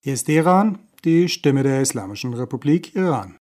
Hier ist Teheran, die Stimme der Islamischen Republik Iran.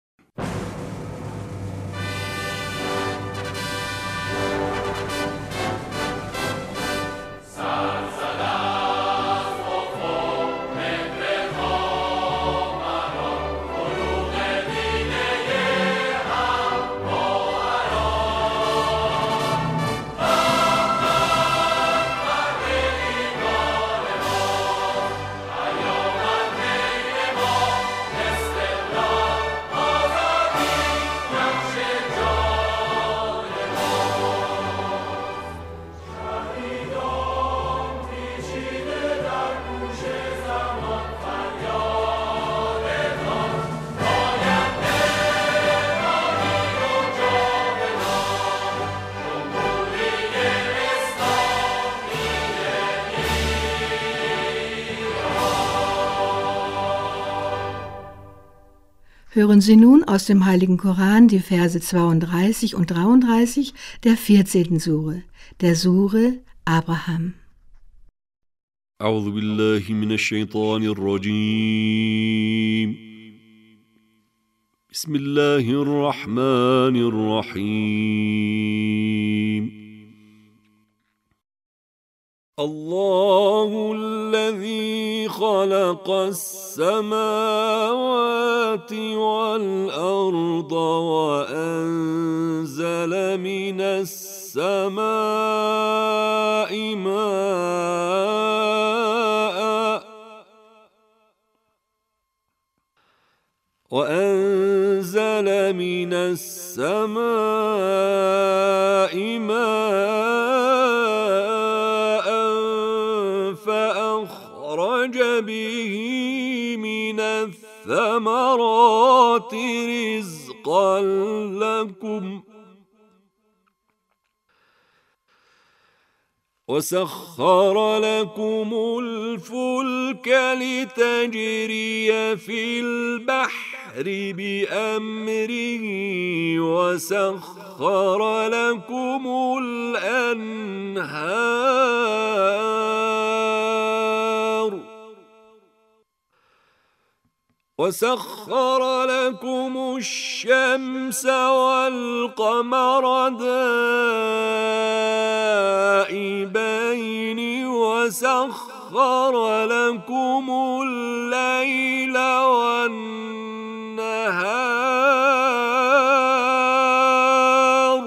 Hören Sie nun aus dem Heiligen Koran die Verse 32 und 33 der 14. Sure, der Sure Abraham. أعوذ بالله من الشيطان الرجيم بسم الله الرحمن الرحيم الله الذي خلق السماوات والأرض وأنزل من السماء ماء فأخرج به من الثمرات رزقا لكم وسخر لكم الفلك لتجري في البحر بأمره وسخر لكم الأنهار وسخر لكم الشمس والقمر دائبين وسخر لكم الليل والنهار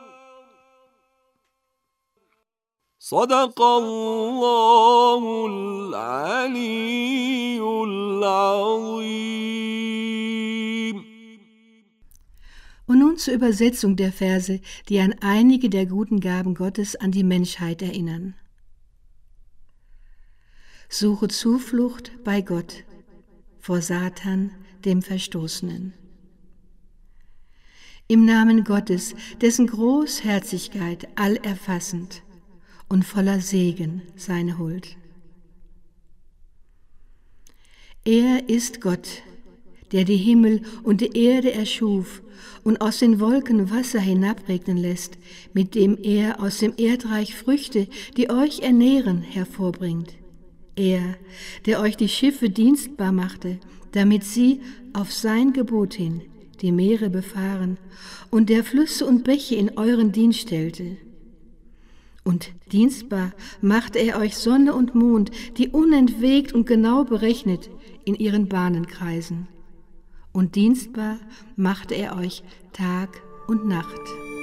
صدق الله العلي العظيم. Und nun zur Übersetzung der Verse, die an einige der guten Gaben Gottes an die Menschheit erinnern. Suche Zuflucht bei Gott vor Satan, dem Verstoßenen. Im Namen Gottes, dessen Großherzigkeit allerfassend und voller Segen seine Huld. Er ist Gott, der die Himmel und die Erde erschuf und aus den Wolken Wasser hinabregnen lässt, mit dem er aus dem Erdreich Früchte, die euch ernähren, hervorbringt. Er, der euch die Schiffe dienstbar machte, damit sie auf sein Gebot hin die Meere befahren und der Flüsse und Bäche in euren Dienst stellte. Und dienstbar machte er euch Sonne und Mond, die unentwegt und genau berechnet in ihren Bahnen kreisen. Und dienstbar machte er euch Tag und Nacht.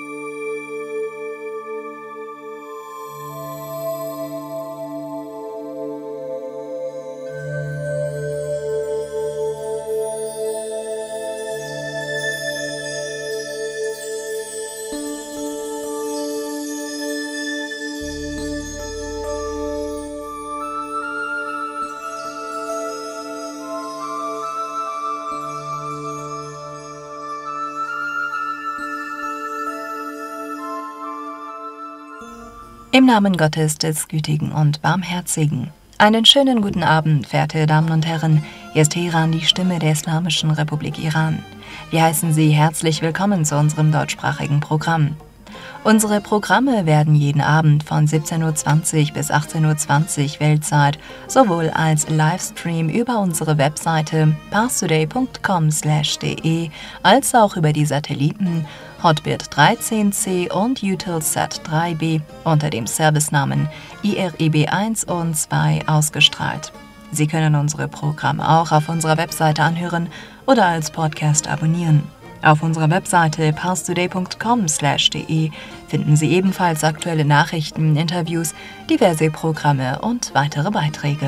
Im Namen Gottes des Gütigen und Barmherzigen. Einen schönen guten Abend, verehrte Damen und Herren. Hier ist Teheran, die Stimme der Islamischen Republik Iran. Wir heißen Sie herzlich willkommen zu unserem deutschsprachigen Programm. Unsere Programme werden jeden Abend von 17:20 bis 18:20 Weltzeit sowohl als Livestream über unsere Webseite parstoday.com/de als auch über die Satelliten Hotbird 13C und Eutelsat 3B unter dem Servicenamen IRIB 1 und 2 ausgestrahlt. Sie können unsere Programme auch auf unserer Webseite anhören oder als Podcast abonnieren. Auf unserer Webseite parstoday.com/de finden Sie ebenfalls aktuelle Nachrichten, Interviews, diverse Programme und weitere Beiträge.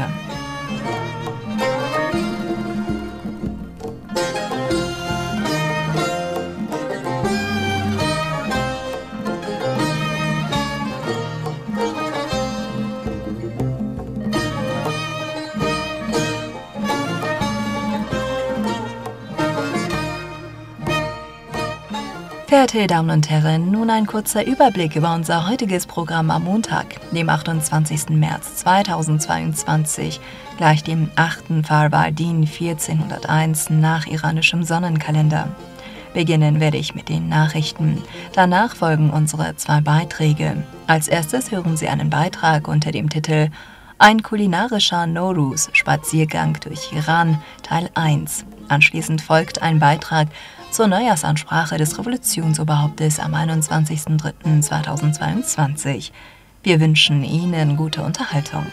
Verehrte Damen und Herren, nun ein kurzer Überblick über unser heutiges Programm am Montag, dem 28. März 2022, gleich dem 8. Farvardin 1401 nach iranischem Sonnenkalender. Beginnen werde ich mit den Nachrichten. Danach folgen unsere 2 Beiträge. Als erstes hören Sie einen Beitrag unter dem Titel Ein kulinarischer Nowruz, Spaziergang durch Iran, Teil 1. Anschließend folgt ein Beitrag zur Neujahrsansprache des Revolutionsoberhauptes am 21.03.2022. Wir wünschen Ihnen gute Unterhaltung.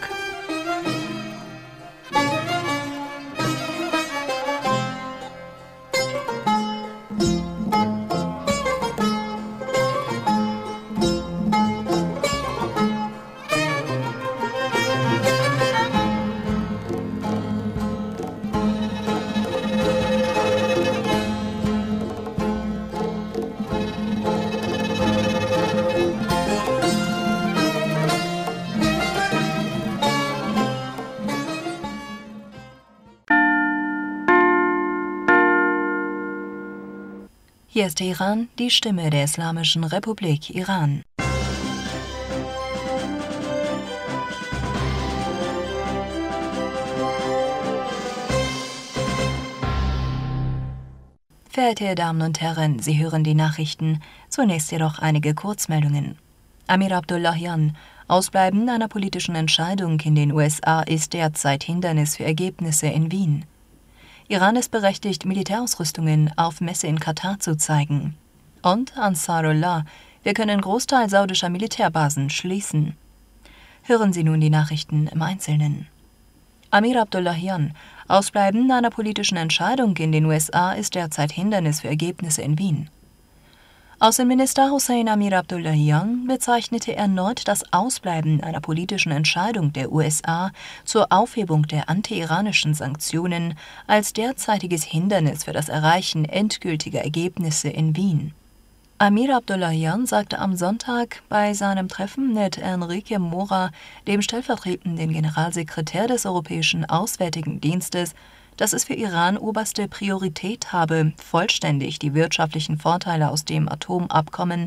Hier ist Teheran, die Stimme der Islamischen Republik Iran. Verehrte Damen und Herren, Sie hören die Nachrichten. Zunächst jedoch einige Kurzmeldungen. Amir Abdullahian: Ausbleiben einer politischen Entscheidung in den USA ist derzeit Hindernis für Ergebnisse in Wien. Iran ist berechtigt, Militärausrüstungen auf Messe in Katar zu zeigen. Und Ansarullah: Wir können Großteil saudischer Militärbasen schließen. Hören Sie nun die Nachrichten im Einzelnen. Amir Abdullahian: Ausbleiben einer politischen Entscheidung in den USA ist derzeit Hindernis für Ergebnisse in Wien. Außenminister Hossein Amir Abdullahian bezeichnete erneut das Ausbleiben einer politischen Entscheidung der USA zur Aufhebung der anti-iranischen Sanktionen als derzeitiges Hindernis für das Erreichen endgültiger Ergebnisse in Wien. Amir Abdullahian sagte am Sonntag bei seinem Treffen mit Enrique Mora, dem stellvertretenden Generalsekretär des Europäischen Auswärtigen Dienstes, dass es für Iran oberste Priorität habe, vollständig die wirtschaftlichen Vorteile aus dem Atomabkommen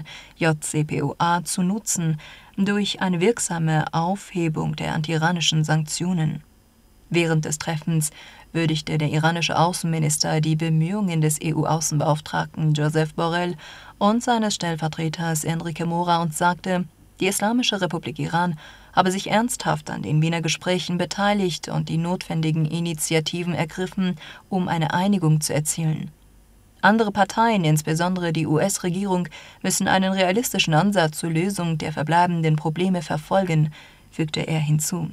JCPOA zu nutzen, durch eine wirksame Aufhebung der anti-iranischen Sanktionen. Während des Treffens würdigte der iranische Außenminister die Bemühungen des EU-Außenbeauftragten Josep Borrell und seines Stellvertreters Enrique Mora und sagte, die Islamische Republik Iran habe sich ernsthaft an den Wiener Gesprächen beteiligt und die notwendigen Initiativen ergriffen, um eine Einigung zu erzielen. Andere Parteien, insbesondere die US-Regierung, müssen einen realistischen Ansatz zur Lösung der verbleibenden Probleme verfolgen, fügte er hinzu.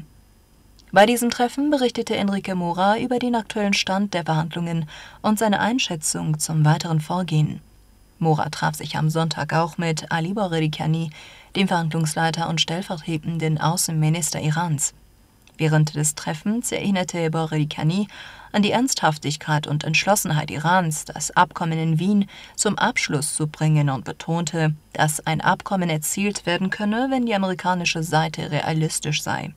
Bei diesem Treffen berichtete Enrique Mora über den aktuellen Stand der Verhandlungen und seine Einschätzung zum weiteren Vorgehen. Mora traf sich am Sonntag auch mit Ali Bagherikhani, dem Verhandlungsleiter und stellvertretenden Außenminister Irans. Während des Treffens erinnerte Bagherikhani an die Ernsthaftigkeit und Entschlossenheit Irans, das Abkommen in Wien zum Abschluss zu bringen und betonte, dass ein Abkommen erzielt werden könne, wenn die amerikanische Seite realistisch sei.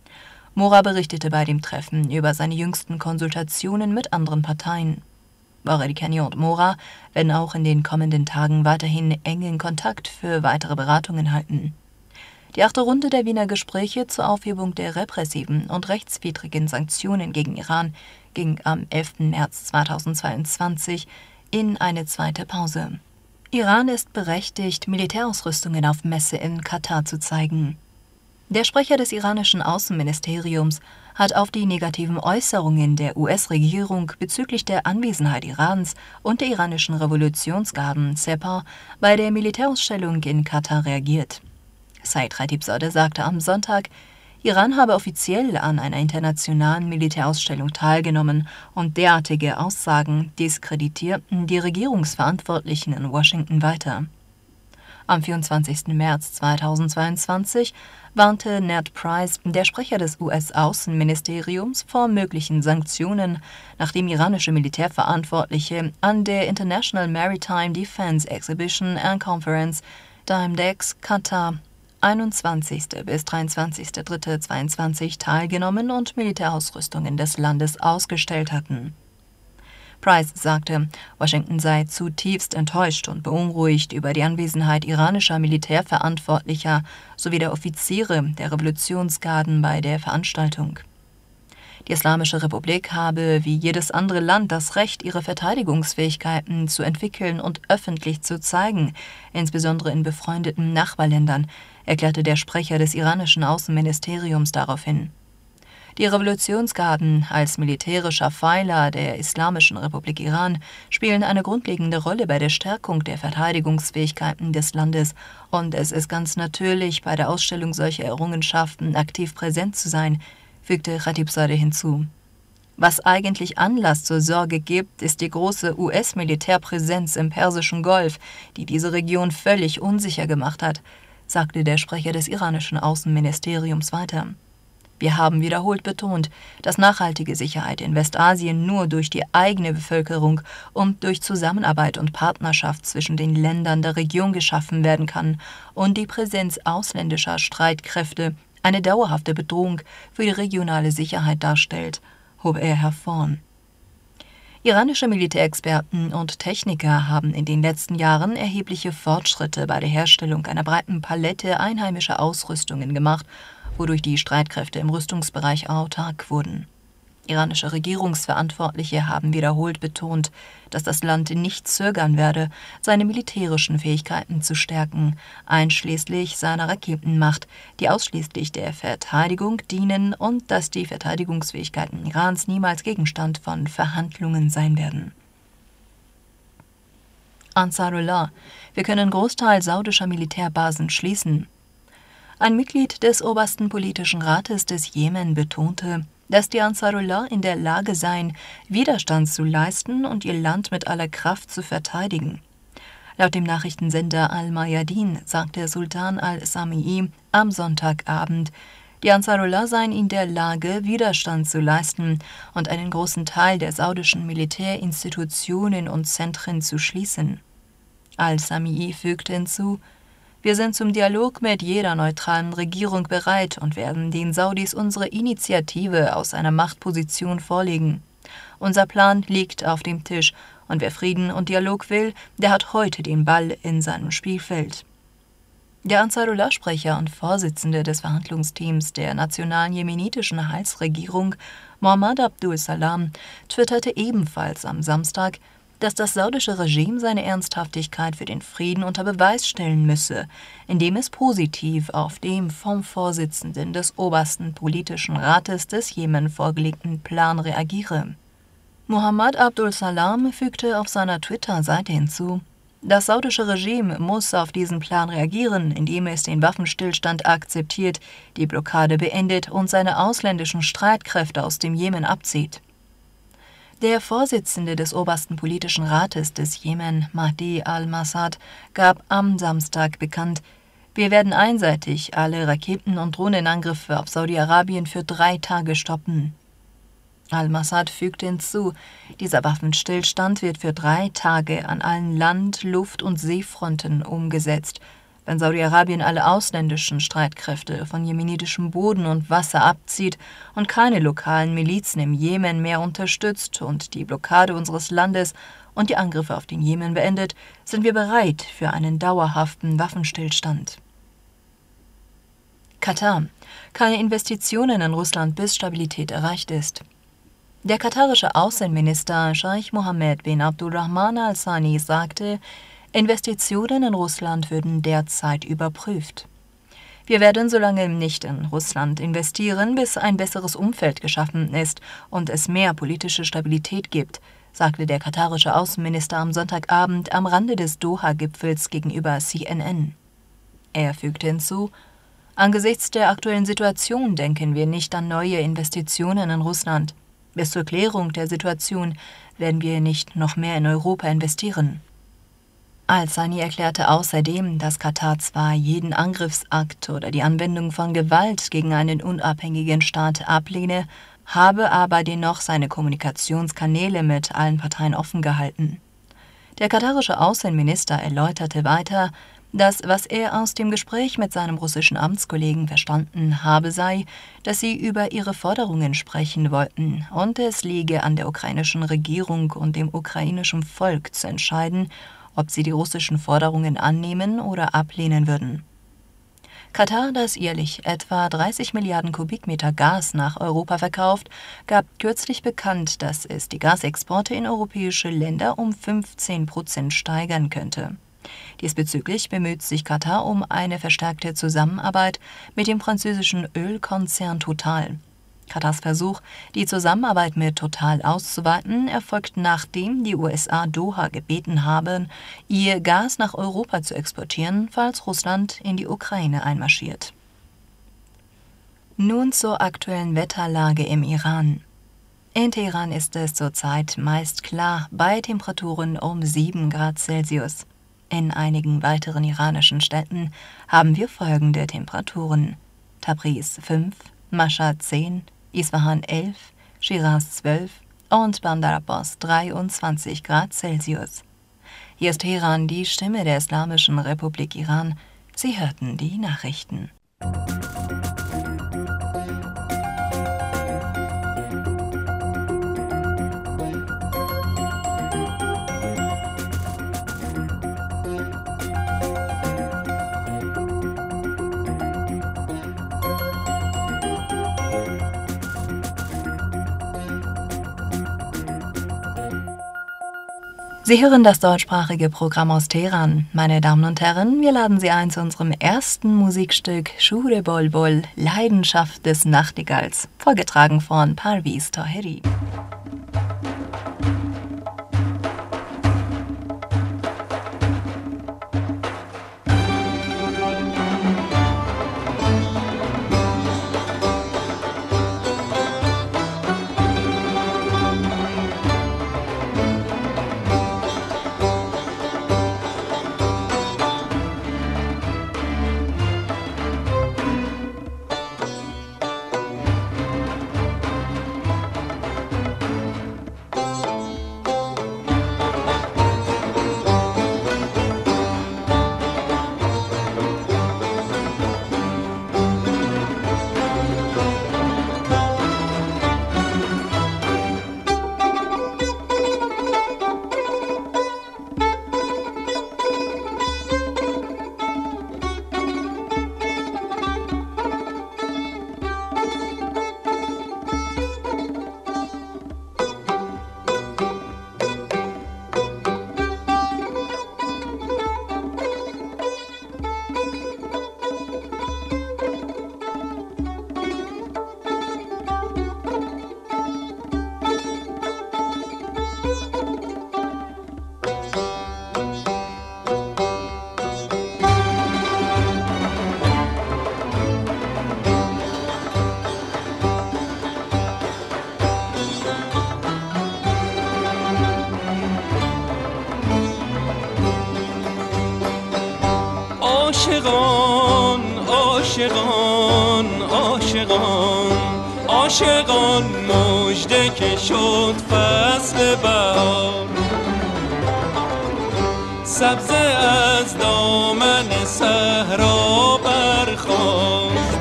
Mora berichtete bei dem Treffen über seine jüngsten Konsultationen mit anderen Parteien. Bagherikhani und Mora werden auch in den kommenden Tagen weiterhin engen Kontakt für weitere Beratungen halten. Die 8. Runde der Wiener Gespräche zur Aufhebung der repressiven und rechtswidrigen Sanktionen gegen Iran ging am 11. März 2022 in eine zweite Pause. Iran ist berechtigt, Militärausrüstungen auf Messe in Katar zu zeigen. Der Sprecher des iranischen Außenministeriums hat auf die negativen Äußerungen der US-Regierung bezüglich der Anwesenheit Irans und der iranischen Revolutionsgarden Sepah bei der Militärausstellung in Katar reagiert. Said Khatibzadeh sagte am Sonntag, Iran habe offiziell an einer internationalen Militärausstellung teilgenommen und derartige Aussagen diskreditierten die Regierungsverantwortlichen in Washington weiter. Am 24. März 2022 warnte Ned Price, der Sprecher des US-Außenministeriums, vor möglichen Sanktionen, nachdem iranische Militärverantwortliche an der International Maritime Defense Exhibition and Conference (IMDEX) Katar 21. bis 23.03.22 teilgenommen und Militärausrüstungen des Landes ausgestellt hatten. Price sagte, Washington sei zutiefst enttäuscht und beunruhigt über die Anwesenheit iranischer Militärverantwortlicher sowie der Offiziere der Revolutionsgarden bei der Veranstaltung. Die Islamische Republik habe wie jedes andere Land das Recht, ihre Verteidigungsfähigkeiten zu entwickeln und öffentlich zu zeigen, insbesondere in befreundeten Nachbarländern, erklärte der Sprecher des iranischen Außenministeriums daraufhin. Die Revolutionsgarden als militärischer Pfeiler der Islamischen Republik Iran spielen eine grundlegende Rolle bei der Stärkung der Verteidigungsfähigkeiten des Landes, und es ist ganz natürlich, bei der Ausstellung solcher Errungenschaften aktiv präsent zu sein, fügte Khatibzadeh hinzu. Was eigentlich Anlass zur Sorge gibt, ist die große US-Militärpräsenz im Persischen Golf, die diese Region völlig unsicher gemacht hat, sagte der Sprecher des iranischen Außenministeriums weiter. Wir haben wiederholt betont, dass nachhaltige Sicherheit in Westasien nur durch die eigene Bevölkerung und durch Zusammenarbeit und Partnerschaft zwischen den Ländern der Region geschaffen werden kann und die Präsenz ausländischer Streitkräfte eine dauerhafte Bedrohung für die regionale Sicherheit darstellt, hob er hervor. Iranische Militärexperten und Techniker haben in den letzten Jahren erhebliche Fortschritte bei der Herstellung einer breiten Palette einheimischer Ausrüstungen gemacht, wodurch die Streitkräfte im Rüstungsbereich autark wurden. Iranische Regierungsverantwortliche haben wiederholt betont, dass das Land nicht zögern werde, seine militärischen Fähigkeiten zu stärken, einschließlich seiner Raketenmacht, die ausschließlich der Verteidigung dienen, und dass die Verteidigungsfähigkeiten Irans niemals Gegenstand von Verhandlungen sein werden. Ansarullah: Wir können Großteil saudischer Militärbasen schließen. Ein Mitglied des obersten politischen Rates des Jemen betonte, dass die Ansarullah in der Lage seien, Widerstand zu leisten und ihr Land mit aller Kraft zu verteidigen. Laut dem Nachrichtensender Al-Mayadin sagte Sultan al-Samii am Sonntagabend, die Ansarullah seien in der Lage, Widerstand zu leisten und einen großen Teil der saudischen Militärinstitutionen und Zentren zu schließen. Al-Samii fügte hinzu: Wir sind zum Dialog mit jeder neutralen Regierung bereit und werden den Saudis unsere Initiative aus einer Machtposition vorlegen. Unser Plan liegt auf dem Tisch, und wer Frieden und Dialog will, der hat heute den Ball in seinem Spielfeld. Der Ansarullah-Sprecher und Vorsitzende des Verhandlungsteams der nationalen jemenitischen Heilsregierung, Mohammed Abdul Salam, twitterte ebenfalls am Samstag, dass das saudische Regime seine Ernsthaftigkeit für den Frieden unter Beweis stellen müsse, indem es positiv auf dem vom Vorsitzenden des obersten politischen Rates des Jemen vorgelegten Plan reagiere. Mohammed Abdul Salam fügte auf seiner Twitter-Seite hinzu: Das saudische Regime muss auf diesen Plan reagieren, indem es den Waffenstillstand akzeptiert, die Blockade beendet und seine ausländischen Streitkräfte aus dem Jemen abzieht. Der Vorsitzende des obersten politischen Rates des Jemen, Mahdi al-Masad, gab am Samstag bekannt: Wir werden einseitig alle Raketen- und Drohnenangriffe auf Saudi-Arabien für 3 Tage stoppen. Al-Masad fügte hinzu, dieser Waffenstillstand wird für 3 Tage an allen Land-, Luft- und Seefronten umgesetzt. Wenn Saudi-Arabien alle ausländischen Streitkräfte von jemenitischem Boden und Wasser abzieht und keine lokalen Milizen im Jemen mehr unterstützt und die Blockade unseres Landes und die Angriffe auf den Jemen beendet, sind wir bereit für einen dauerhaften Waffenstillstand. Katar: Keine Investitionen in Russland, bis Stabilität erreicht ist. Der katarische Außenminister Scheich Mohammed bin Abdulrahman al-Thani sagte, Investitionen in Russland würden derzeit überprüft. Wir werden so lange nicht in Russland investieren, bis ein besseres Umfeld geschaffen ist und es mehr politische Stabilität gibt, sagte der katarische Außenminister am Sonntagabend am Rande des Doha-Gipfels gegenüber CNN. Er fügte hinzu: Angesichts der aktuellen Situation denken wir nicht an neue Investitionen in Russland. Bis zur Klärung der Situation werden wir nicht noch mehr in Europa investieren. Al-Thani erklärte außerdem, dass Katar zwar jeden Angriffsakt oder die Anwendung von Gewalt gegen einen unabhängigen Staat ablehne, habe aber dennoch seine Kommunikationskanäle mit allen Parteien offen gehalten. Der katarische Außenminister erläuterte weiter, dass, was er aus dem Gespräch mit seinem russischen Amtskollegen verstanden habe, sei, dass sie über ihre Forderungen sprechen wollten und es liege an der ukrainischen Regierung und dem ukrainischen Volk zu entscheiden, ob sie die russischen Forderungen annehmen oder ablehnen würden. Katar, das jährlich etwa 30 Milliarden Kubikmeter Gas nach Europa verkauft, gab kürzlich bekannt, dass es die Gasexporte in europäische Länder um 15% steigern könnte. Diesbezüglich bemüht sich Katar um eine verstärkte Zusammenarbeit mit dem französischen Ölkonzern Total. Katars Versuch, die Zusammenarbeit mit Total auszuweiten, erfolgt, nachdem die USA Doha gebeten haben, ihr Gas nach Europa zu exportieren, falls Russland in die Ukraine einmarschiert. Nun zur aktuellen Wetterlage im Iran. In Teheran ist es zurzeit meist klar bei Temperaturen um 7 Grad Celsius. In einigen weiteren iranischen Städten haben wir folgende Temperaturen: Tabriz 5, Mashhad 10, Isfahan 11, Shiraz 12 und Bandar Abbas 23 Grad Celsius. Hier ist Teheran, die Stimme der Islamischen Republik Iran. Sie hörten die Nachrichten. Sie hören das deutschsprachige Programm aus Teheran. Meine Damen und Herren, wir laden Sie ein zu unserem ersten Musikstück Shure Bolbol, Leidenschaft des Nachtigalls, vorgetragen von Parviz Taheri. عاشقان عاشقان عاشقان عاشقان مژده که شد فصل بهار سبزه از دامن صحرا برخاست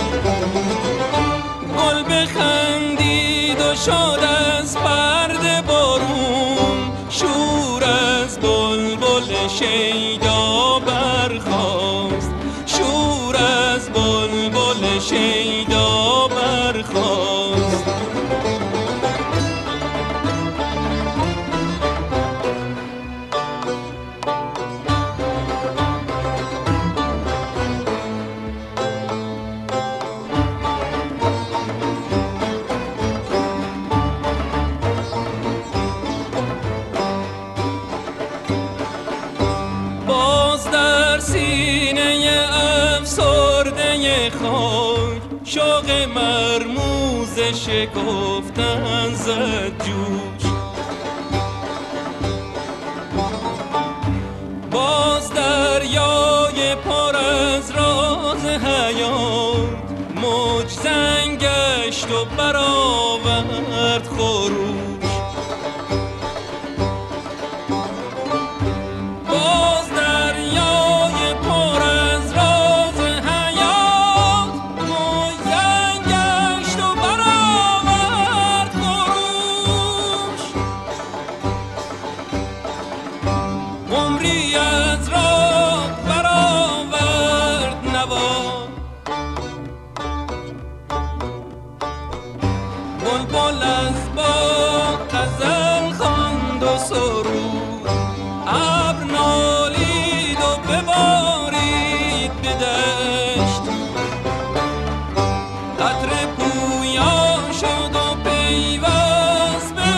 گل بخندید و شد از پرده بارون شور از بلبل شیدا برخاست شور از بلبل شیدا برخاست شوق مرموز شکفتن زد جوش. باز دریای پر از راز حیات موج زنگ گشت و برآورد خروش. باز دریای پر از راز حیات موج زنگ گشت و برآورد خروش. عمری از راه برآورد نوا، بلبل از باغ غزل خواند و سرود. ابر نالید و ببارید به دشت، قطره پویا شد و پیوست به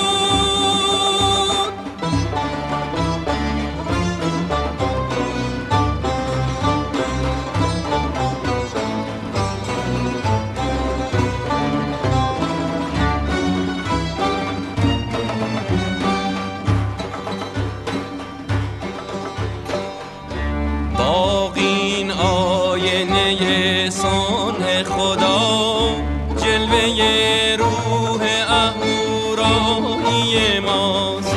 رود. باغین آینه صنع خدا، جلوه روح اهورایی ماست.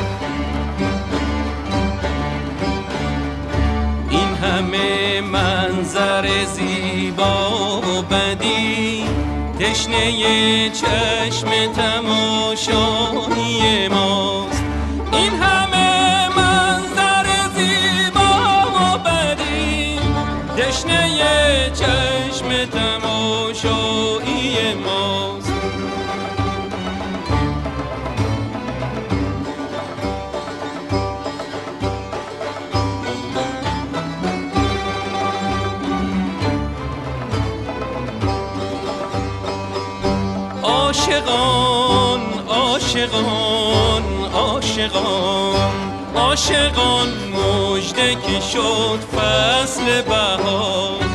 این همه منظر زیبا و بدی، تشنه چشم تماشایی ماست. این همه منظر زیبا و بدی، تشنه چشم تماشایی ماست. عاشقان عاشقان عاشقان عاشقان، مژده که شد فصل بهار.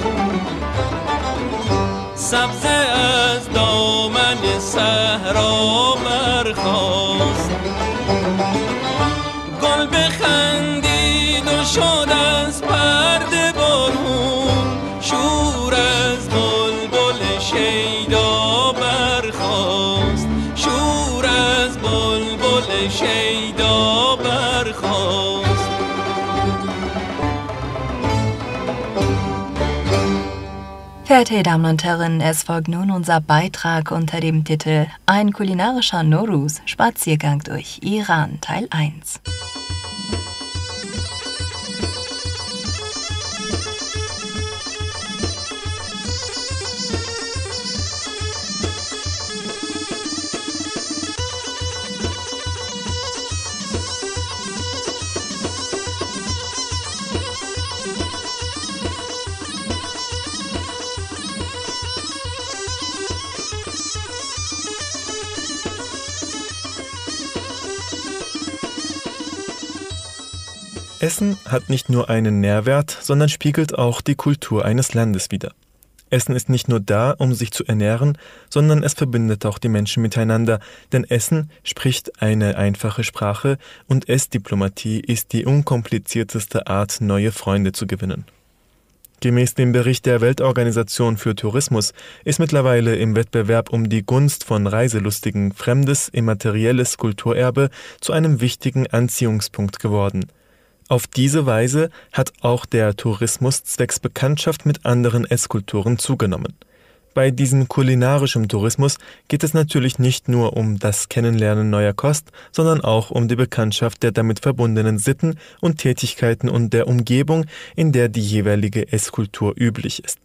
سبزه از دامن صحرا برخاست، گل بخندید و شد از پرده بارون. شور از بلبل شیدا برخاست، شور از بلبل شیدا برخاست. Verehrte Damen und Herren, es folgt nun unser Beitrag unter dem Titel Ein kulinarischer Nowruz, Spaziergang durch Iran, Teil 1. Essen hat nicht nur einen Nährwert, sondern spiegelt auch die Kultur eines Landes wider. Essen ist nicht nur da, um sich zu ernähren, sondern es verbindet auch die Menschen miteinander, denn Essen spricht eine einfache Sprache und Essdiplomatie ist die unkomplizierteste Art, neue Freunde zu gewinnen. Gemäß dem Bericht der Weltorganisation für Tourismus ist mittlerweile im Wettbewerb um die Gunst von Reiselustigen fremdes, immaterielles Kulturerbe zu einem wichtigen Anziehungspunkt geworden. Auf diese Weise hat auch der Tourismus zwecks Bekanntschaft mit anderen Esskulturen zugenommen. Bei diesem kulinarischen Tourismus geht es natürlich nicht nur um das Kennenlernen neuer Kost, sondern auch um die Bekanntschaft der damit verbundenen Sitten und Tätigkeiten und der Umgebung, in der die jeweilige Esskultur üblich ist.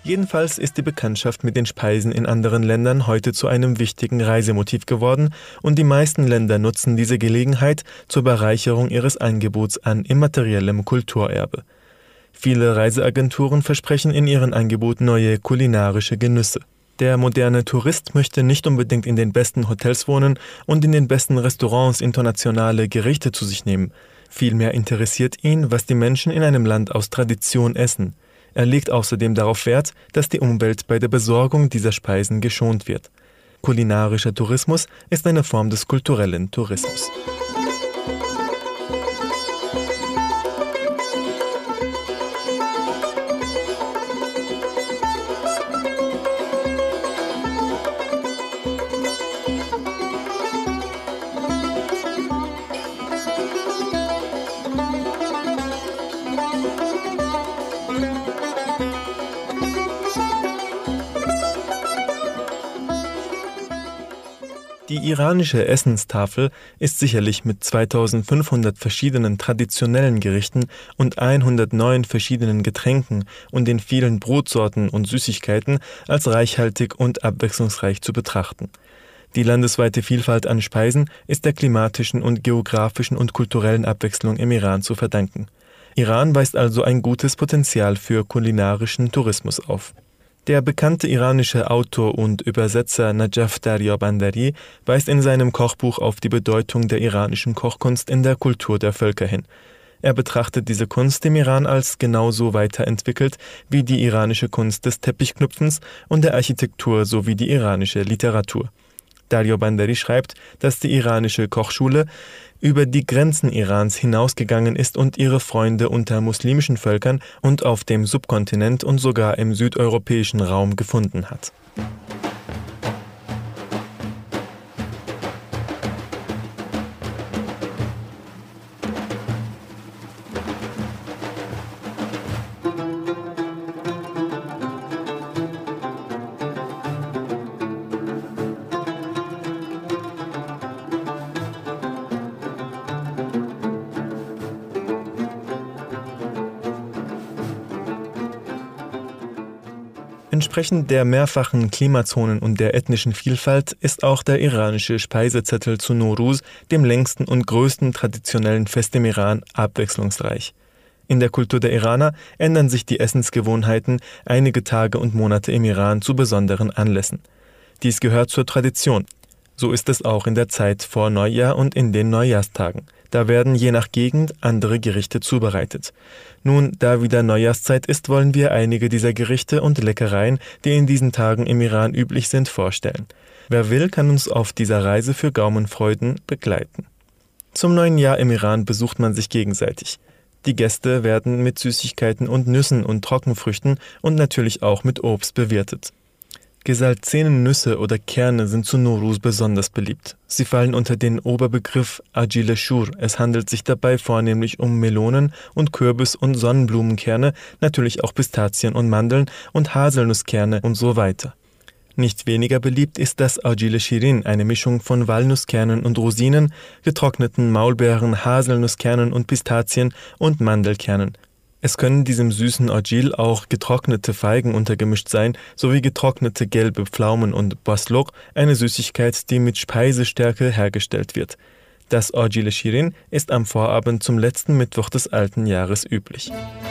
Jedenfalls ist die Bekanntschaft mit den Speisen in anderen Ländern heute zu einem wichtigen Reisemotiv geworden und die meisten Länder nutzen diese Gelegenheit zur Bereicherung ihres Angebots an immateriellem Kulturerbe. Viele Reiseagenturen versprechen in ihren Angeboten neue kulinarische Genüsse. Der moderne Tourist möchte nicht unbedingt in den besten Hotels wohnen und in den besten Restaurants internationale Gerichte zu sich nehmen. Vielmehr interessiert ihn, was die Menschen in einem Land aus Tradition essen. Er legt außerdem darauf Wert, dass die Umwelt bei der Besorgung dieser Speisen geschont wird. Kulinarischer Tourismus ist eine Form des kulturellen Tourismus. Die iranische Essenstafel ist sicherlich mit 2500 verschiedenen traditionellen Gerichten und 109 verschiedenen Getränken und den vielen Brotsorten und Süßigkeiten als reichhaltig und abwechslungsreich zu betrachten. Die landesweite Vielfalt an Speisen ist der klimatischen und geografischen und kulturellen Abwechslung im Iran zu verdanken. Iran weist also ein gutes Potenzial für kulinarischen Tourismus auf. Der bekannte iranische Autor und Übersetzer Najaf Daryabandari weist in seinem Kochbuch auf die Bedeutung der iranischen Kochkunst in der Kultur der Völker hin. Er betrachtet diese Kunst im Iran als genauso weiterentwickelt wie die iranische Kunst des Teppichknüpfens und der Architektur sowie die iranische Literatur. Daryabandari schreibt, dass die iranische Kochschule über die Grenzen Irans hinausgegangen ist und ihre Freunde unter muslimischen Völkern und auf dem Subkontinent und sogar im südeuropäischen Raum gefunden hat. Entsprechend der mehrfachen Klimazonen und der ethnischen Vielfalt ist auch der iranische Speisezettel zu Nowruz, dem längsten und größten traditionellen Fest im Iran, abwechslungsreich. In der Kultur der Iraner ändern sich die Essensgewohnheiten einige Tage und Monate im Iran zu besonderen Anlässen. Dies gehört zur Tradition. So ist es auch in der Zeit vor Neujahr und in den Neujahrstagen. Da werden je nach Gegend andere Gerichte zubereitet. Nun, da wieder Neujahrszeit ist, wollen wir einige dieser Gerichte und Leckereien, die in diesen Tagen im Iran üblich sind, vorstellen. Wer will, kann uns auf dieser Reise für Gaumenfreuden begleiten. Zum neuen Jahr im Iran besucht man sich gegenseitig. Die Gäste werden mit Süßigkeiten und Nüssen und Trockenfrüchten und natürlich auch mit Obst bewirtet. Gesalzene Nüsse oder Kerne sind zu Nowruz besonders beliebt. Sie fallen unter den Oberbegriff Agile Shur. Es handelt sich dabei vornehmlich um Melonen und Kürbis- und Sonnenblumenkerne, natürlich auch Pistazien und Mandeln und Haselnusskerne und so weiter. Nicht weniger beliebt ist das Agile Shirin, eine Mischung von Walnusskernen und Rosinen, getrockneten Maulbeeren, Haselnusskernen und Pistazien und Mandelkernen. Es können diesem süßen Agil auch getrocknete Feigen untergemischt sein, sowie getrocknete gelbe Pflaumen und Basloq, eine Süßigkeit, die mit Speisestärke hergestellt wird. Das Agile Shirin ist am Vorabend zum letzten Mittwoch des alten Jahres üblich.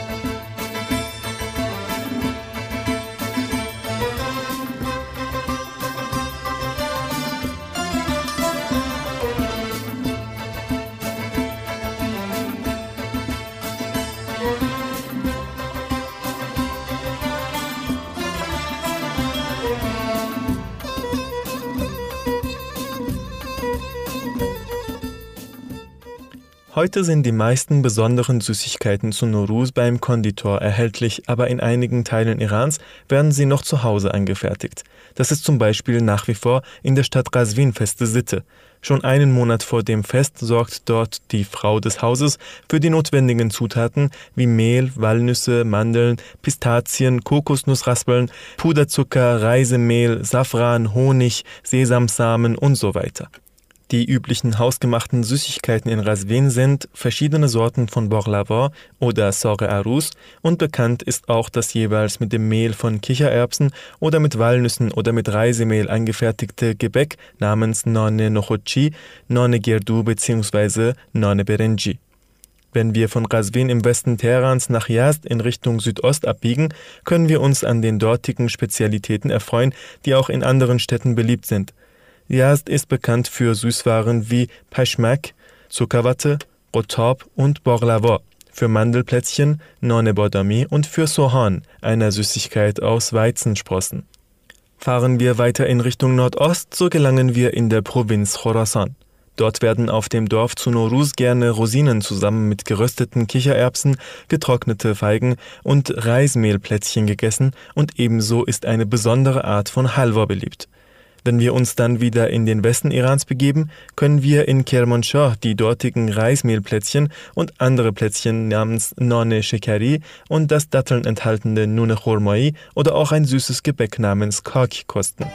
Heute sind die meisten besonderen Süßigkeiten zu Nowruz beim Konditor erhältlich, aber in einigen Teilen Irans werden sie noch zu Hause angefertigt. Das ist zum Beispiel nach wie vor in der Stadt Qazvin feste Sitte. Schon einen Monat vor dem Fest sorgt dort die Frau des Hauses für die notwendigen Zutaten wie Mehl, Walnüsse, Mandeln, Pistazien, Kokosnussraspeln, Puderzucker, Reisemehl, Safran, Honig, Sesamsamen und so weiter. Die üblichen hausgemachten Süßigkeiten in Qazvin sind verschiedene Sorten von Baklava oder Sare Aruz und bekannt ist auch das jeweils mit dem Mehl von Kichererbsen oder mit Walnüssen oder mit Reisemehl angefertigte Gebäck namens Nane Nokhotchi, Nane Girdu bzw. Nane Berenji. Wenn wir von Qazvin im Westen Teherans nach Yazd in Richtung Südost abbiegen, können wir uns an den dortigen Spezialitäten erfreuen, die auch in anderen Städten beliebt sind. Yazd ist bekannt für Süßwaren wie Pashmak, Zuckerwatte, Rotab und Baklava, für Mandelplätzchen, Nane Badami und für Sohan, einer Süßigkeit aus Weizensprossen. Fahren wir weiter in Richtung Nordost, so gelangen wir in der Provinz Khorasan. Dort werden auf dem Dorf zu Nowruz gerne Rosinen zusammen mit gerösteten Kichererbsen, getrocknete Feigen und Reismehlplätzchen gegessen und ebenso ist eine besondere Art von Halwa beliebt. Wenn wir uns dann wieder in den Westen Irans begeben, können wir in Kermanshah die dortigen Reismehlplätzchen und andere Plätzchen namens Nane Shekari und das Datteln enthaltene Nune Khormai oder auch ein süßes Gebäck namens Kaki kosten.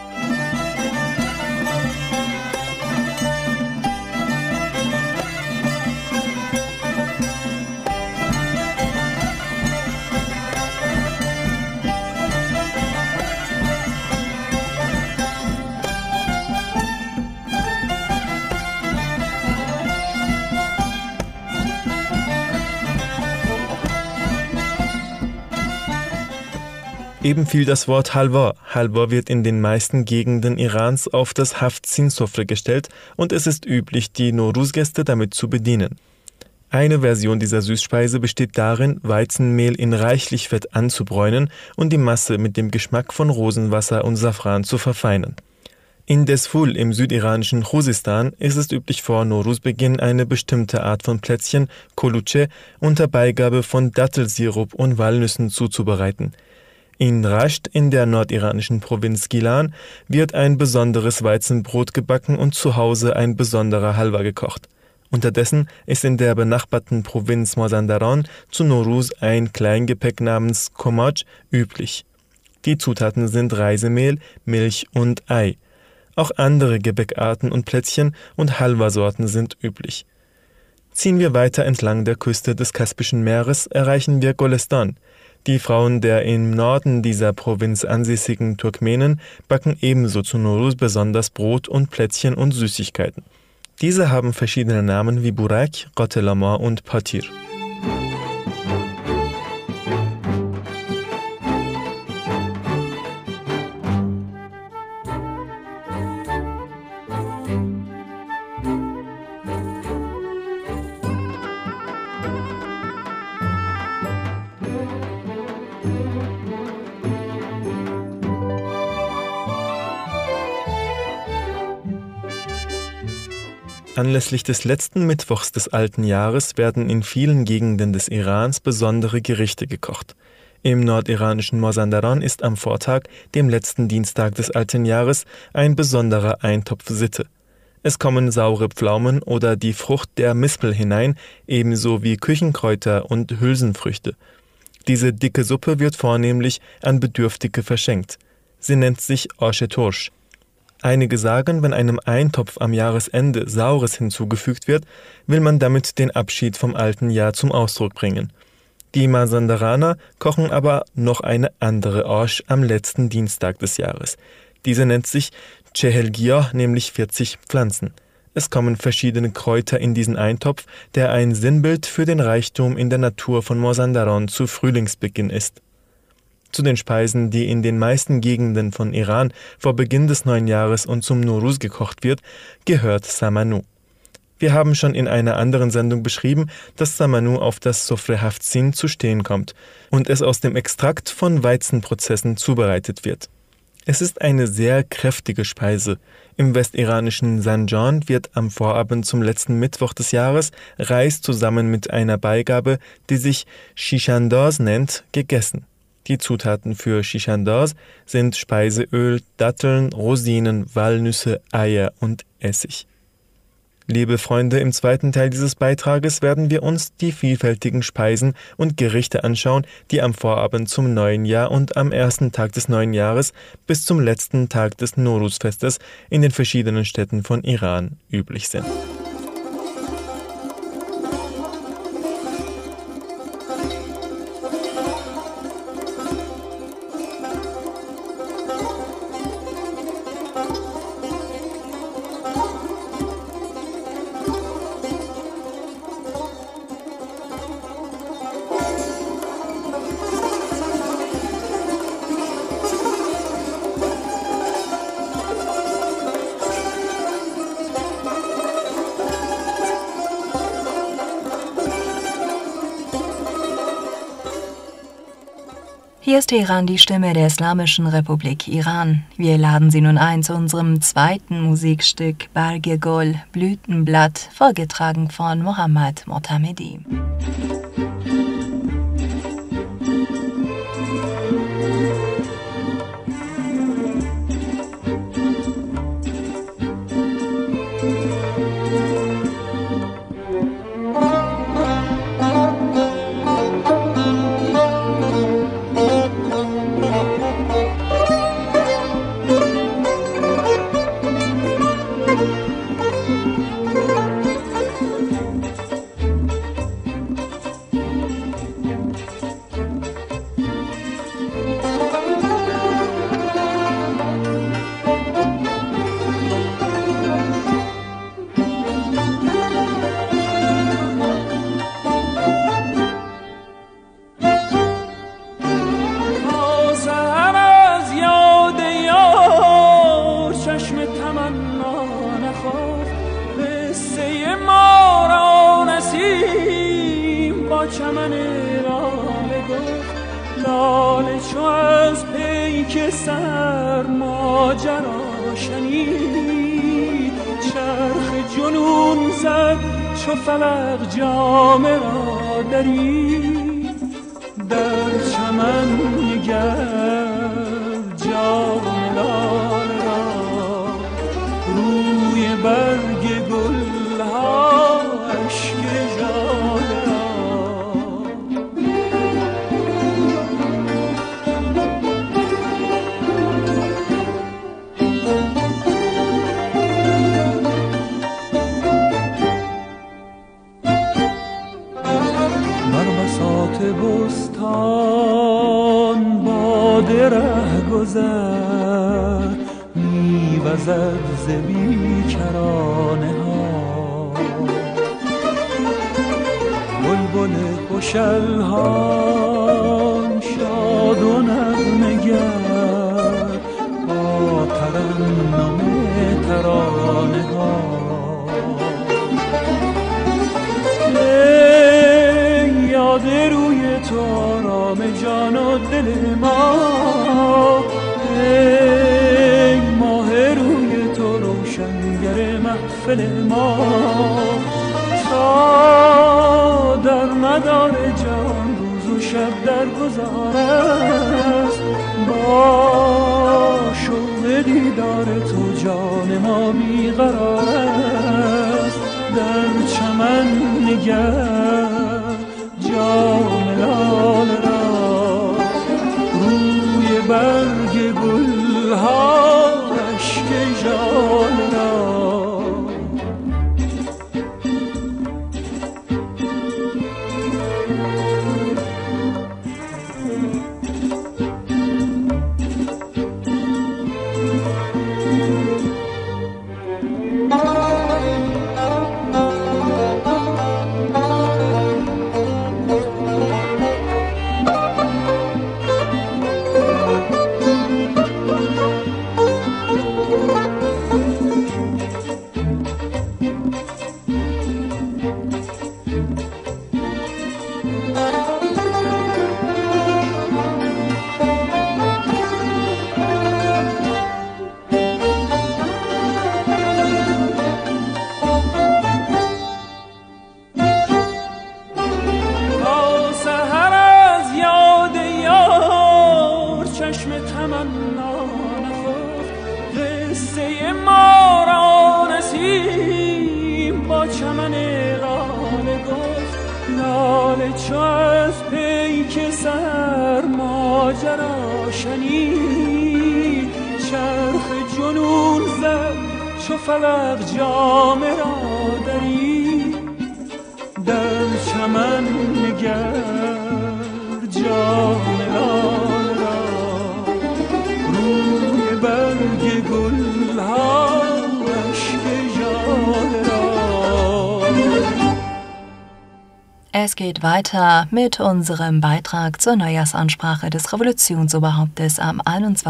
Eben fiel das Wort Halwa. Halwa wird in den meisten Gegenden Irans auf das Haftzin-Sofre gestellt und es ist üblich, die Nowruz-Gäste damit zu bedienen. Eine Version dieser Süßspeise besteht darin, Weizenmehl in reichlich Fett anzubräunen und die Masse mit dem Geschmack von Rosenwasser und Safran zu verfeinern. In Desful im südiranischen Khuzestan ist es üblich vor Nowruz-Beginn eine bestimmte Art von Plätzchen, Koluche, unter Beigabe von Dattelsirup und Walnüssen zuzubereiten. In Rasht in der nordiranischen Provinz Gilan wird ein besonderes Weizenbrot gebacken und zu Hause ein besonderer Halwa gekocht. Unterdessen ist in der benachbarten Provinz Mazandaran zu Nowruz ein Kleingepäck namens Komaj üblich. Die Zutaten sind Reisemehl, Milch und Ei. Auch andere Gebäckarten und Plätzchen und Halwa-Sorten sind üblich. Ziehen wir weiter entlang der Küste des Kaspischen Meeres, erreichen wir Golestan. Die Frauen der im Norden dieser Provinz ansässigen Turkmenen backen ebenso zu Nowruz besonders Brot und Plätzchen und Süßigkeiten. Diese haben verschiedene Namen wie Burak, Qatelama und Patir. Anlässlich des letzten Mittwochs des alten Jahres werden in vielen Gegenden des Irans besondere Gerichte gekocht. Im nordiranischen Mazandaran ist am Vortag, dem letzten Dienstag des alten Jahres, ein besonderer Eintopf Sitte. Es kommen saure Pflaumen oder die Frucht der Mispel hinein, ebenso wie Küchenkräuter und Hülsenfrüchte. Diese dicke Suppe wird vornehmlich an Bedürftige verschenkt. Sie nennt sich Ashe Torsh. Einige sagen, wenn einem Eintopf am Jahresende Saures hinzugefügt wird, will man damit den Abschied vom alten Jahr zum Ausdruck bringen. Die Mazandaraner kochen aber noch eine andere Ash am letzten Dienstag des Jahres. Diese nennt sich Chehelgiyah, nämlich 40 Pflanzen. Es kommen verschiedene Kräuter in diesen Eintopf, der ein Sinnbild für den Reichtum in der Natur von Mazandaran zu Frühlingsbeginn ist. Zu den Speisen, die in den meisten Gegenden von Iran vor Beginn des neuen Jahres und zum Nowruz gekocht wird, gehört Samanu. Wir haben schon in einer anderen Sendung beschrieben, dass Samanu auf das Sofre Haftzin zu stehen kommt und es aus dem Extrakt von Weizenprozessen zubereitet wird. Es ist eine sehr kräftige Speise. Im westiranischen Zanjan wird am Vorabend zum letzten Mittwoch des Jahres Reis zusammen mit einer Beigabe, die sich Shishandaz nennt, gegessen. Die Zutaten für Shishandaz sind Speiseöl, Datteln, Rosinen, Walnüsse, Eier und Essig. Liebe Freunde, im zweiten Teil dieses Beitrages werden wir uns die vielfältigen Speisen und Gerichte anschauen, die am Vorabend zum neuen Jahr und am ersten Tag des neuen Jahres bis zum letzten Tag des Nowruz-Festes in den verschiedenen Städten von Iran üblich sind. Hier ist Teheran, die Stimme der Islamischen Republik Iran. Wir laden Sie nun ein zu unserem zweiten Musikstück Barge Gol, Blütenblatt, vorgetragen von Mohammad Motamedi. ناله چو از پیک سر ماجرا شنید، چرخ جنون زد چو فلق جامه را درید. در چمن نگر جامه را، روی برگ گل ها اشک ژاله را. Es geht weiter mit unserem Beitrag zur Neujahrsansprache des Revolutionsoberhauptes am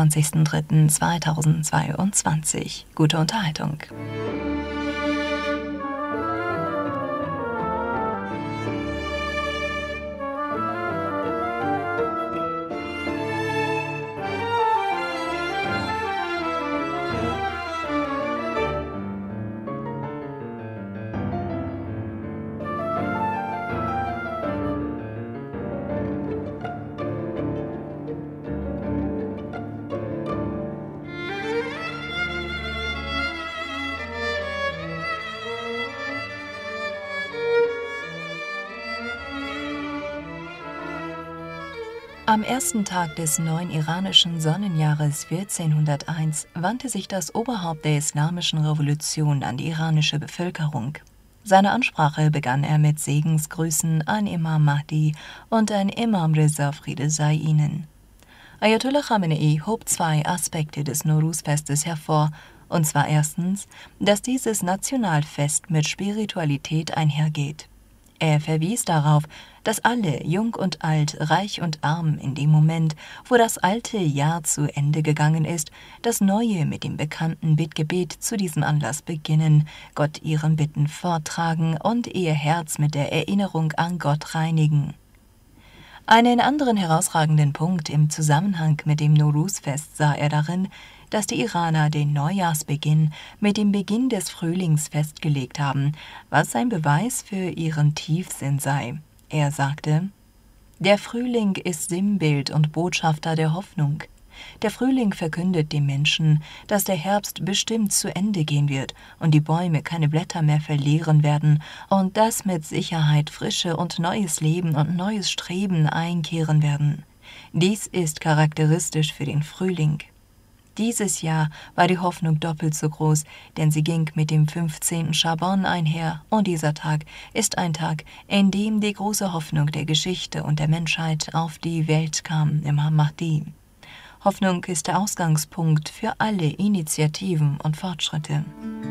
21.03.2022. Gute Unterhaltung. Am ersten Tag des neuen iranischen Sonnenjahres 1401 wandte sich das Oberhaupt der Islamischen Revolution an die iranische Bevölkerung. Seine Ansprache begann er mit Segensgrüßen an Imam Mahdi und an Imam Reza, Friede sei ihnen. Ayatollah Khamenei hob zwei Aspekte des Nowruz-Festes hervor, und zwar erstens, dass dieses Nationalfest mit Spiritualität einhergeht. Er verwies darauf, dass alle, jung und alt, reich und arm, in dem Moment, wo das alte Jahr zu Ende gegangen ist, das neue mit dem bekannten Bittgebet zu diesem Anlass beginnen, Gott ihren Bitten vortragen und ihr Herz mit der Erinnerung an Gott reinigen. Einen anderen herausragenden Punkt im Zusammenhang mit dem Nowruz-Fest sah er darin, dass die Iraner den Neujahrsbeginn mit dem Beginn des Frühlings festgelegt haben, was ein Beweis für ihren Tiefsinn sei. Er sagte: Der Frühling ist Sinnbild und Botschafter der Hoffnung. Der Frühling verkündet dem Menschen, dass der Herbst bestimmt zu Ende gehen wird und die Bäume keine Blätter mehr verlieren werden und dass mit Sicherheit Frische und neues Leben und neues Streben einkehren werden. Dies ist charakteristisch für den Frühling. Dieses Jahr war die Hoffnung doppelt so groß, denn sie ging mit dem 15. Schaban einher, und dieser Tag ist ein Tag, in dem die große Hoffnung der Geschichte und der Menschheit auf die Welt kam, Imam Mahdi. Hoffnung ist der Ausgangspunkt für alle Initiativen und Fortschritte.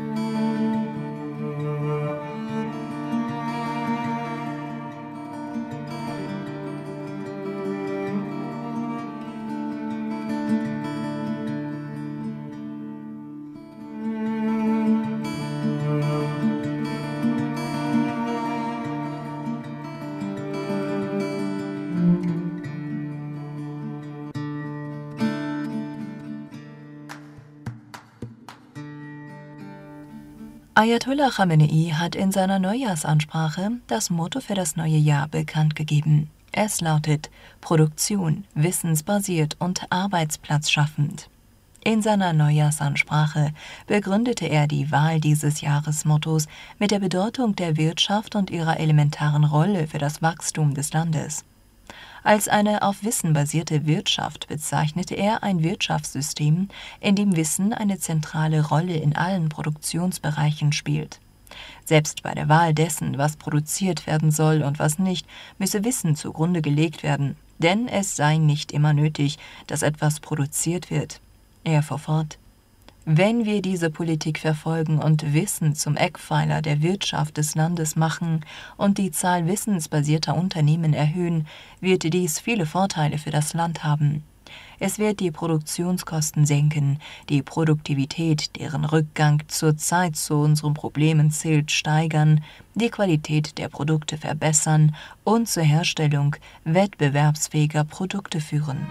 Ayatollah Khamenei hat in seiner Neujahrsansprache das Motto für das neue Jahr bekannt gegeben. Es lautet: Produktion, wissensbasiert und arbeitsplatzschaffend. In seiner Neujahrsansprache begründete er die Wahl dieses Jahresmottos mit der Bedeutung der Wirtschaft und ihrer elementaren Rolle für das Wachstum des Landes. Als eine auf Wissen basierte Wirtschaft bezeichnete er ein Wirtschaftssystem, in dem Wissen eine zentrale Rolle in allen Produktionsbereichen spielt. Selbst bei der Wahl dessen, was produziert werden soll und was nicht, müsse Wissen zugrunde gelegt werden, denn es sei nicht immer nötig, dass etwas produziert wird. Er fuhr fort: Wenn wir diese Politik verfolgen und Wissen zum Eckpfeiler der Wirtschaft des Landes machen und die Zahl wissensbasierter Unternehmen erhöhen, wird dies viele Vorteile für das Land haben. Es wird die Produktionskosten senken, die Produktivität, deren Rückgang zurzeit zu unseren Problemen zählt, steigern, die Qualität der Produkte verbessern und zur Herstellung wettbewerbsfähiger Produkte führen.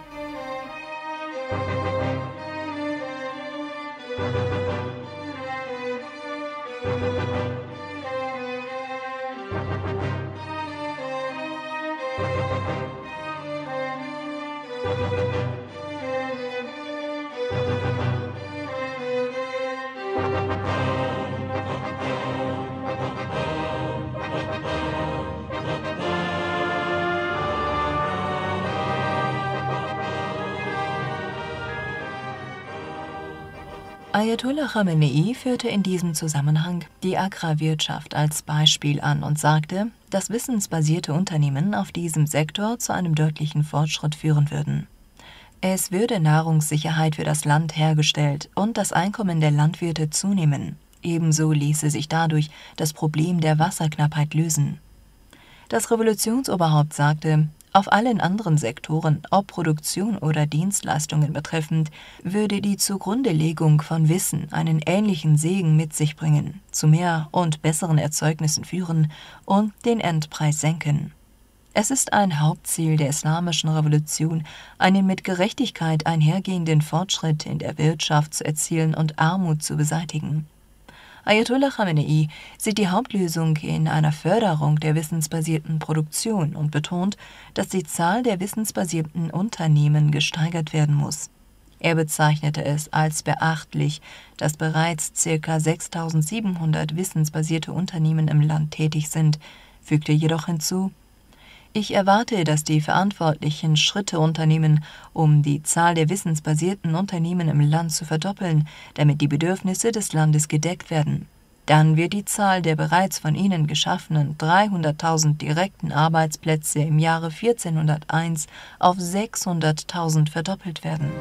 Ayatollah Khamenei führte in diesem Zusammenhang die Agrarwirtschaft als Beispiel an und sagte, dass wissensbasierte Unternehmen auf diesem Sektor zu einem deutlichen Fortschritt führen würden. Es würde Nahrungssicherheit für das Land hergestellt und das Einkommen der Landwirte zunehmen. Ebenso ließe sich dadurch das Problem der Wasserknappheit lösen. Das Revolutionsoberhaupt sagte, auf allen anderen Sektoren, ob Produktion oder Dienstleistungen betreffend, würde die Zugrundelegung von Wissen einen ähnlichen Segen mit sich bringen, zu mehr und besseren Erzeugnissen führen und den Endpreis senken. Es ist ein Hauptziel der islamischen Revolution, einen mit Gerechtigkeit einhergehenden Fortschritt in der Wirtschaft zu erzielen und Armut zu beseitigen. Ayatollah Khamenei sieht die Hauptlösung in einer Förderung der wissensbasierten Produktion und betont, dass die Zahl der wissensbasierten Unternehmen gesteigert werden muss. Er bezeichnete es als beachtlich, dass bereits ca. 6.700 wissensbasierte Unternehmen im Land tätig sind, fügte jedoch hinzu: Ich erwarte, dass die Verantwortlichen Schritte unternehmen, um die Zahl der wissensbasierten Unternehmen im Land zu verdoppeln, damit die Bedürfnisse des Landes gedeckt werden. Dann wird die Zahl der bereits von ihnen geschaffenen 300.000 direkten Arbeitsplätze im Jahre 1401 auf 600.000 verdoppelt werden.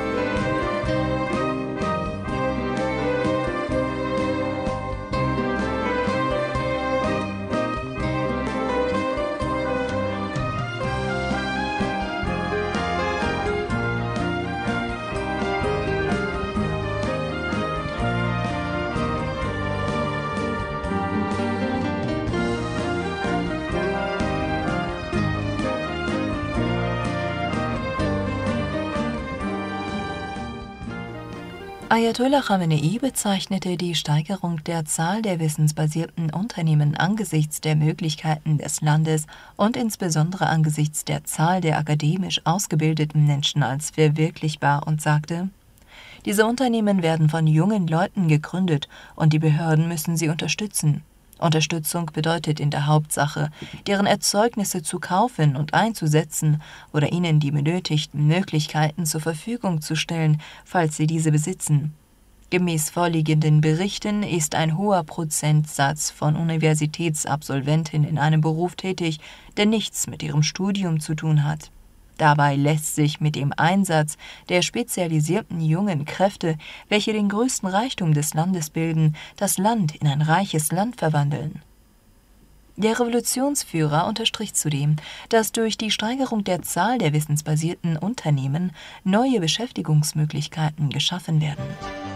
Ayatollah Khamenei bezeichnete die Steigerung der Zahl der wissensbasierten Unternehmen angesichts der Möglichkeiten des Landes und insbesondere angesichts der Zahl der akademisch ausgebildeten Menschen als verwirklichbar und sagte: Diese Unternehmen werden von jungen Leuten gegründet und die Behörden müssen sie unterstützen. Unterstützung bedeutet in der Hauptsache, deren Erzeugnisse zu kaufen und einzusetzen oder ihnen die benötigten Möglichkeiten zur Verfügung zu stellen, falls sie diese besitzen. Gemäß vorliegenden Berichten ist ein hoher Prozentsatz von Universitätsabsolventen in einem Beruf tätig, der nichts mit ihrem Studium zu tun hat. Dabei lässt sich mit dem Einsatz der spezialisierten jungen Kräfte, welche den größten Reichtum des Landes bilden, das Land in ein reiches Land verwandeln. Der Revolutionsführer unterstrich zudem, dass durch die Steigerung der Zahl der wissensbasierten Unternehmen neue Beschäftigungsmöglichkeiten geschaffen werden.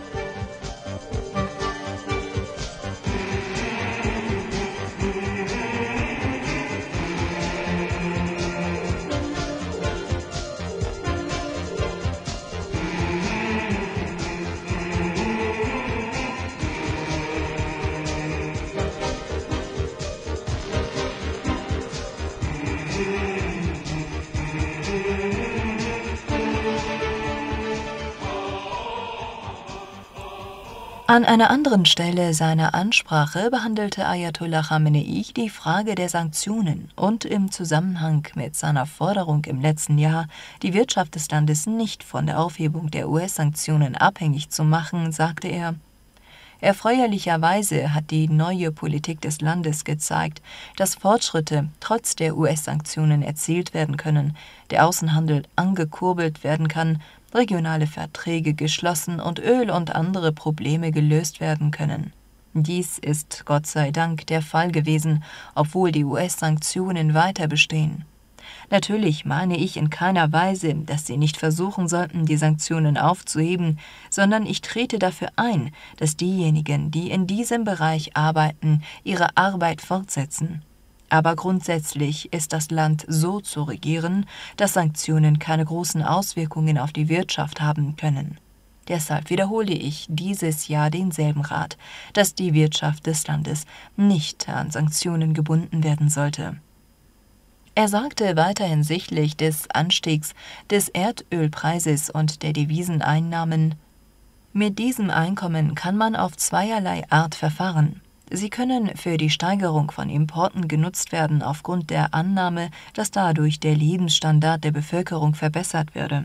An einer anderen Stelle seiner Ansprache behandelte Ayatollah Khamenei die Frage der Sanktionen und im Zusammenhang mit seiner Forderung im letzten Jahr, die Wirtschaft des Landes nicht von der Aufhebung der US-Sanktionen abhängig zu machen, sagte er: Erfreulicherweise hat die neue Politik des Landes gezeigt, dass Fortschritte trotz der US-Sanktionen erzielt werden können, der Außenhandel angekurbelt werden kann, regionale Verträge geschlossen und Öl und andere Probleme gelöst werden können. Dies ist Gott sei Dank der Fall gewesen, obwohl die US-Sanktionen weiter bestehen. Natürlich meine ich in keiner Weise, dass sie nicht versuchen sollten, die Sanktionen aufzuheben, sondern ich trete dafür ein, dass diejenigen, die in diesem Bereich arbeiten, ihre Arbeit fortsetzen. Aber grundsätzlich ist das Land so zu regieren, dass Sanktionen keine großen Auswirkungen auf die Wirtschaft haben können. Deshalb wiederhole ich dieses Jahr denselben Rat, dass die Wirtschaft des Landes nicht an Sanktionen gebunden werden sollte. Er sagte weiter hinsichtlich des Anstiegs des Erdölpreises und der Deviseneinnahmen: Mit diesem Einkommen kann man auf zweierlei Art verfahren. Sie können für die Steigerung von Importen genutzt werden aufgrund der Annahme, dass dadurch der Lebensstandard der Bevölkerung verbessert würde.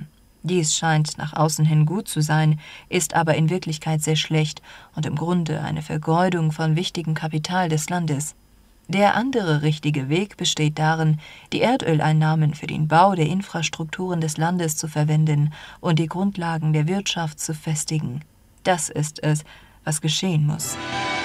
Dies scheint nach außen hin gut zu sein, ist aber in Wirklichkeit sehr schlecht und im Grunde eine Vergeudung von wichtigem Kapital des Landes. Der andere richtige Weg besteht darin, die Erdöleinnahmen für den Bau der Infrastrukturen des Landes zu verwenden und die Grundlagen der Wirtschaft zu festigen. Das ist es, was geschehen muss.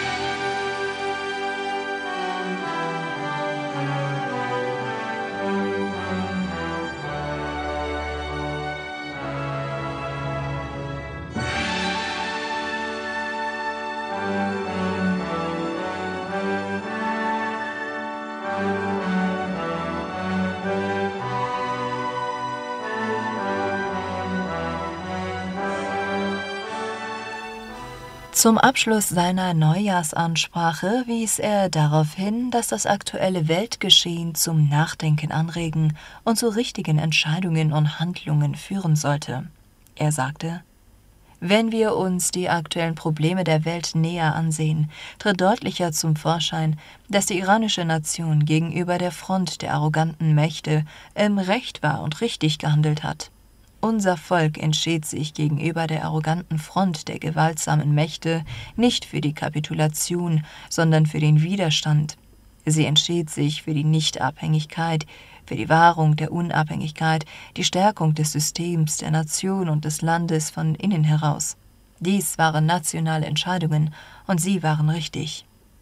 Zum Abschluss seiner Neujahrsansprache wies er darauf hin, dass das aktuelle Weltgeschehen zum Nachdenken anregen und zu richtigen Entscheidungen und Handlungen führen sollte. Er sagte: Wenn wir uns die aktuellen Probleme der Welt näher ansehen, tritt deutlicher zum Vorschein, dass die iranische Nation gegenüber der Front der arroganten Mächte im Recht war und richtig gehandelt hat. Unser Volk entschied sich gegenüber der arroganten Front der gewaltsamen Mächte nicht für die Kapitulation, sondern für den Widerstand. Sie entschied sich für die Nichtabhängigkeit, für die Wahrung der Unabhängigkeit, die Stärkung des Systems, der Nation und des Landes von innen heraus. Dies waren nationale Entscheidungen, und sie waren richtig.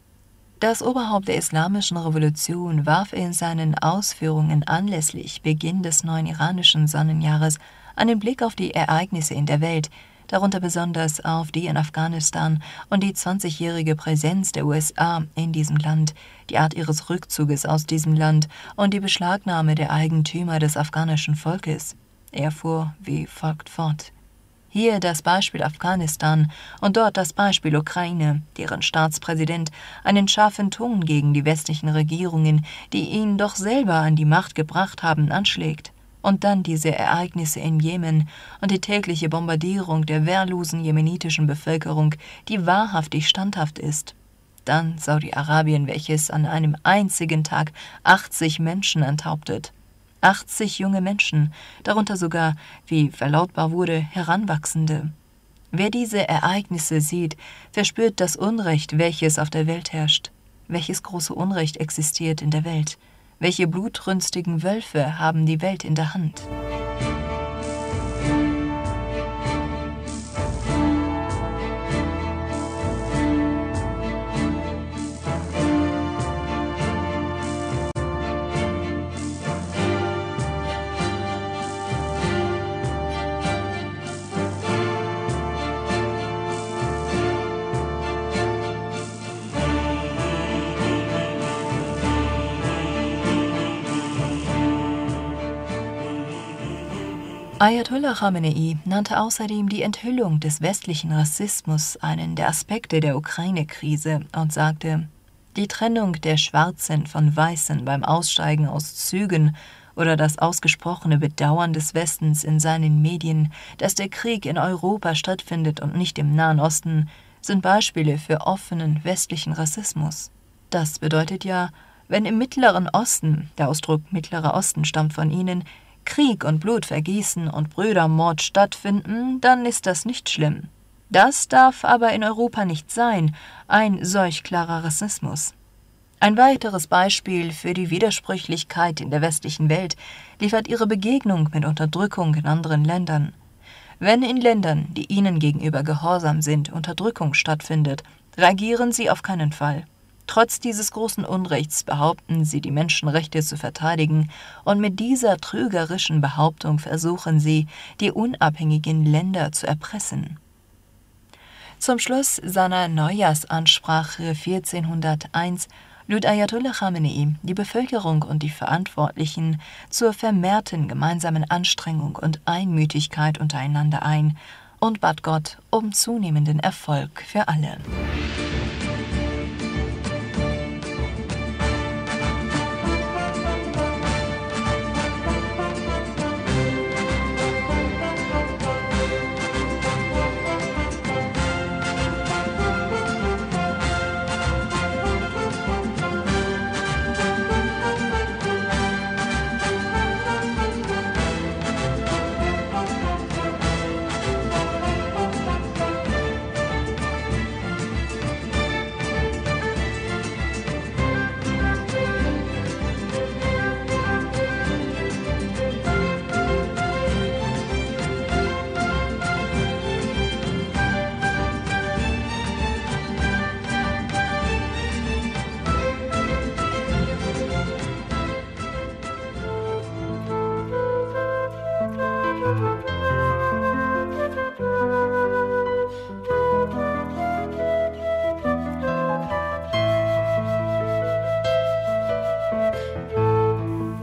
Das Oberhaupt der Islamischen Revolution warf in seinen Ausführungen anlässlich Beginn des neuen iranischen Sonnenjahres einen Blick auf die Ereignisse in der Welt, darunter besonders auf die in Afghanistan und die 20-jährige Präsenz der USA in diesem Land, die Art ihres Rückzuges aus diesem Land und die Beschlagnahme der Eigentümer des afghanischen Volkes. Er fuhr wie folgt fort: Hier das Beispiel Afghanistan und dort das Beispiel Ukraine, deren Staatspräsident einen scharfen Ton gegen die westlichen Regierungen, die ihn doch selber an die Macht gebracht haben, anschlägt. Und dann diese Ereignisse in Jemen und die tägliche Bombardierung der wehrlosen jemenitischen Bevölkerung, die wahrhaftig standhaft ist. Dann Saudi-Arabien, welches an einem einzigen Tag 80 Menschen enthauptet. 80 junge Menschen, darunter sogar, wie verlautbar wurde, Heranwachsende. Wer diese Ereignisse sieht, verspürt das Unrecht, welches auf der Welt herrscht. Welches große Unrecht existiert in der Welt? Welche blutrünstigen Wölfe haben die Welt in der Hand? Ayatollah Khamenei nannte außerdem die Enthüllung des westlichen Rassismus einen der Aspekte der Ukraine-Krise und sagte: Die Trennung der Schwarzen von Weißen beim Aussteigen aus Zügen oder das ausgesprochene Bedauern des Westens in seinen Medien, dass der Krieg in Europa stattfindet und nicht im Nahen Osten, sind Beispiele für offenen westlichen Rassismus. Das bedeutet ja, wenn im Mittleren Osten, der Ausdruck Mittlerer Osten stammt von ihnen, Krieg und Blutvergießen und Brüdermord stattfinden, dann ist das nicht schlimm. Das darf aber in Europa nicht sein, ein solch klarer Rassismus. Ein weiteres Beispiel für die Widersprüchlichkeit in der westlichen Welt liefert ihre Begegnung mit Unterdrückung in anderen Ländern. Wenn in Ländern, die ihnen gegenüber gehorsam sind, Unterdrückung stattfindet, reagieren sie auf keinen Fall. Trotz dieses großen Unrechts behaupten sie, die Menschenrechte zu verteidigen, und mit dieser trügerischen Behauptung versuchen sie, die unabhängigen Länder zu erpressen. Zum Schluss seiner Neujahrsansprache 1401 lud Ayatollah Khamenei die Bevölkerung und die Verantwortlichen zur vermehrten gemeinsamen Anstrengung und Einmütigkeit untereinander ein und bat Gott um zunehmenden Erfolg für alle.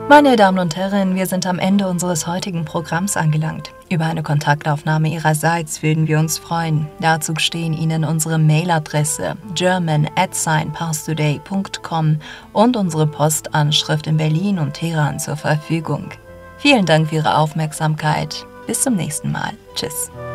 Meine Damen und Herren, wir sind am Ende unseres heutigen Programms angelangt. Über eine Kontaktaufnahme Ihrerseits würden wir uns freuen. Dazu stehen Ihnen unsere Mailadresse german@parstoday.com und unsere Postanschrift in Berlin und Teheran zur Verfügung. Vielen Dank für Ihre Aufmerksamkeit. Bis zum nächsten Mal. Tschüss.